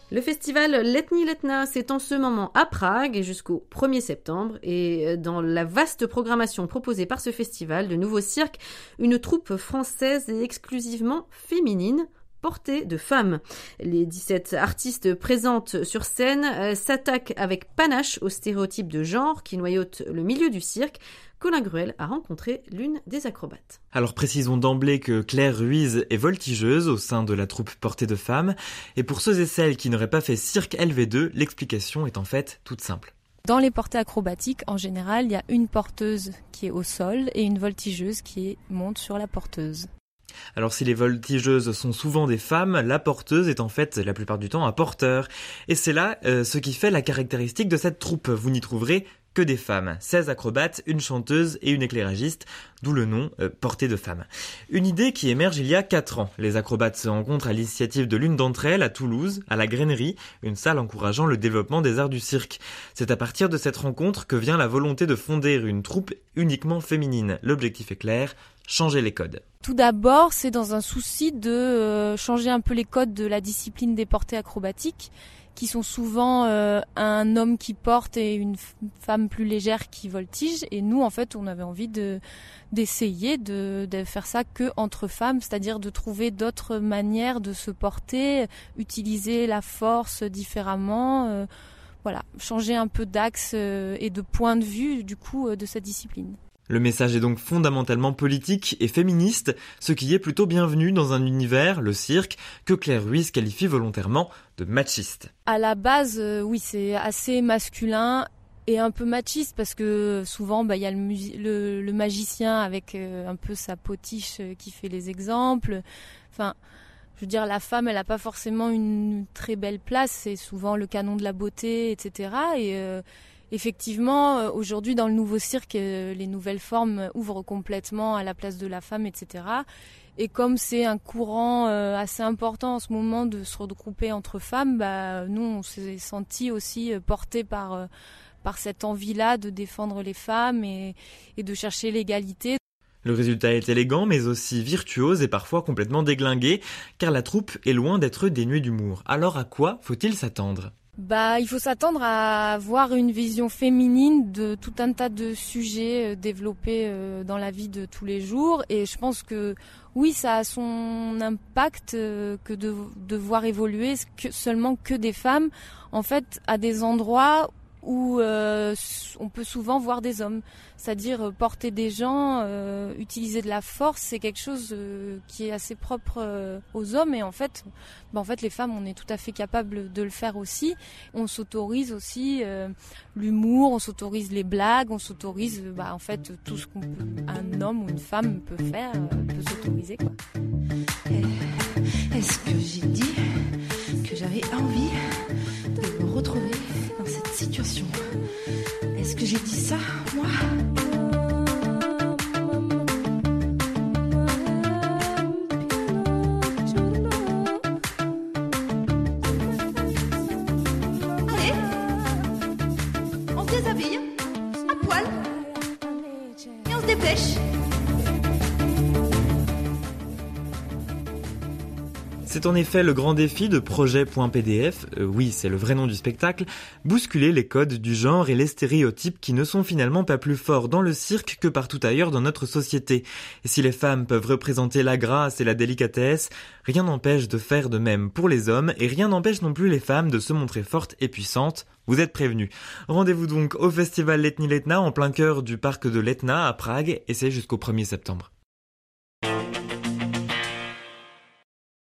Le festival Letní Letná s'étend en ce moment à Prague et jusqu'au 1er septembre. Et dans la vaste programmation proposée par ce festival, de nouveaux cirques, une troupe française et exclusivement féminine, portée de femmes. Les 17 artistes présentes sur scène s'attaquent avec panache aux stéréotypes de genre qui noyautent le milieu du cirque. Colin Gruel a rencontré l'une des acrobates. Alors précisons d'emblée que Claire Ruiz est voltigeuse au sein de la troupe portée de femmes. Et pour ceux et celles qui n'auraient pas fait cirque LV2, l'explication est en fait toute simple. Dans les portées acrobatiques, en général, il y a une porteuse qui est au sol et une voltigeuse qui monte sur la porteuse. Alors si les voltigeuses sont souvent des femmes, la porteuse est en fait la plupart du temps un porteur. Et c'est là ce qui fait la caractéristique de cette troupe. Vous n'y trouverez que des femmes. 16 acrobates, une chanteuse et une éclairagiste, d'où le nom portée de femmes. Une idée qui émerge il y a 4 ans. Les acrobates se rencontrent à l'initiative de l'une d'entre elles à Toulouse, à la Grainerie, une salle encourageant le développement des arts du cirque. C'est à partir de cette rencontre que vient la volonté de fonder une troupe uniquement féminine. L'objectif est clair, changer les codes. Tout d'abord, c'est dans un souci de changer un peu les codes de la discipline des portées acrobatiques, qui sont souvent un homme qui porte et une femme plus légère qui voltige. Et nous, en fait, on avait envie d'essayer de faire ça que entre femmes, c'est-à-dire de trouver d'autres manières de se porter, utiliser la force différemment, voilà, changer un peu d'axe et de point de vue du coup de cette discipline. Le message est donc fondamentalement politique et féministe, ce qui est plutôt bienvenu dans un univers, le cirque, que Claire Ruiz qualifie volontairement de machiste. À la base, oui, c'est assez masculin et un peu machiste parce que souvent, y a le magicien avec un peu sa potiche qui fait les exemples. Enfin, je veux dire, la femme, elle n'a pas forcément une très belle place, c'est souvent le canon de la beauté, etc. Et effectivement, aujourd'hui, dans le nouveau cirque, les nouvelles formes ouvrent complètement à la place de la femme, etc. Et comme c'est un courant assez important en ce moment de se regrouper entre femmes, nous, on s'est sentis aussi portés par cette envie-là de défendre les femmes et de chercher l'égalité. Le résultat est élégant, mais aussi virtuose et parfois complètement déglingué, car la troupe est loin d'être dénuée d'humour. Alors à quoi faut-il s'attendre ? Il faut s'attendre à avoir une vision féminine de tout un tas de sujets développés dans la vie de tous les jours. Et je pense que oui, ça a son impact que de voir évoluer seulement que des femmes, en fait, à des endroits où on peut souvent voir des hommes. C'est-à-dire porter des gens, utiliser de la force, c'est quelque chose qui est assez propre aux hommes. Et en fait, les femmes, on est tout à fait capable de le faire aussi. On s'autorise aussi l'humour, on s'autorise les blagues, on s'autorise en fait tout ce qu'un homme ou une femme peut faire, peut s'autoriser, quoi. Est-ce que j'ai dit que j'avais envie de me retrouver dans cette situation? Est-ce que j'ai dit ça, moi? Allez, on se déshabille, à poil, et on se dépêche. C'est en effet le grand défi de Projet.pdf, oui c'est le vrai nom du spectacle, bousculer les codes du genre et les stéréotypes qui ne sont finalement pas plus forts dans le cirque que partout ailleurs dans notre société. Et si les femmes peuvent représenter la grâce et la délicatesse, rien n'empêche de faire de même pour les hommes et rien n'empêche non plus les femmes de se montrer fortes et puissantes. Vous êtes prévenus. Rendez-vous donc au festival Letní Letná en plein cœur du parc de Letná à Prague et c'est jusqu'au 1er septembre.